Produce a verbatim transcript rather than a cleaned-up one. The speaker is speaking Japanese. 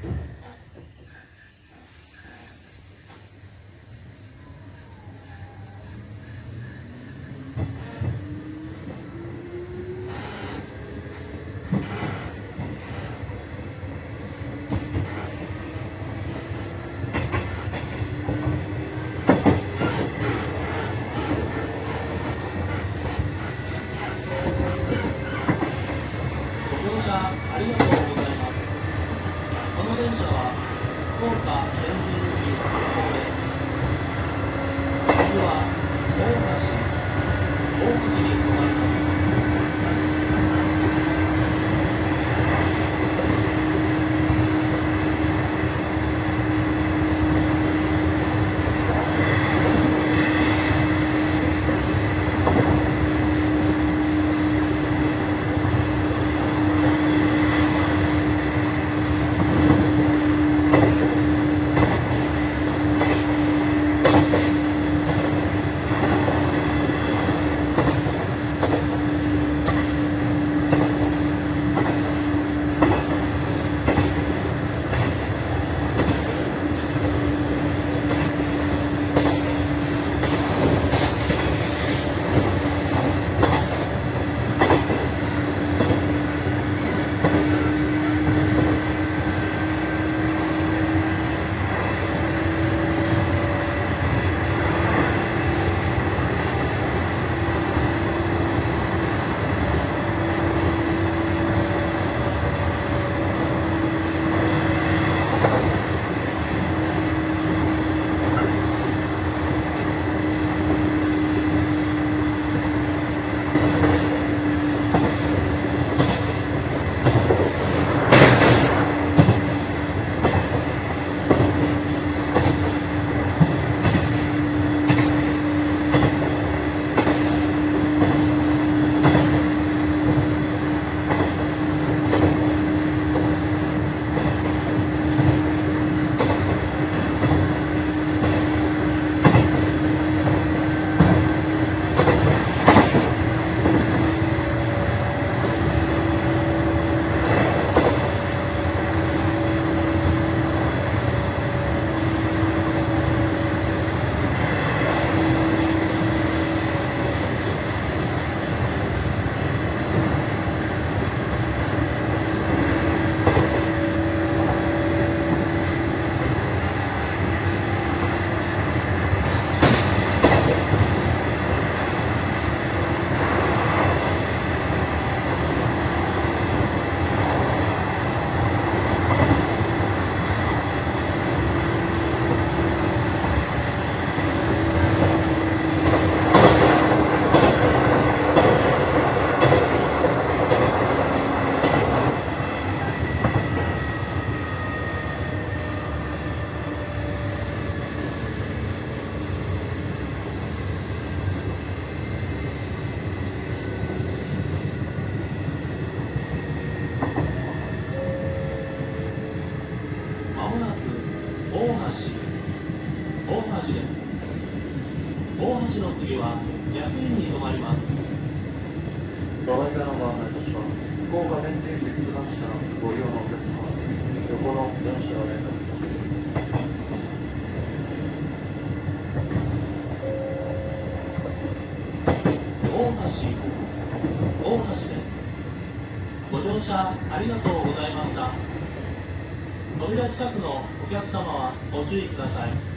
ありがとうございます。この電車は福岡天神駅方面。次は大橋、大橋に停まります。大橋、大橋です。大橋の次は役員に停まります。 ご案内のご案内とします。福岡天神駅通学者のご利用のお客様、横の電車を連絡します。 大橋、大橋です。ご乗車ありがとうございました。扉近くのお客様はご注意ください。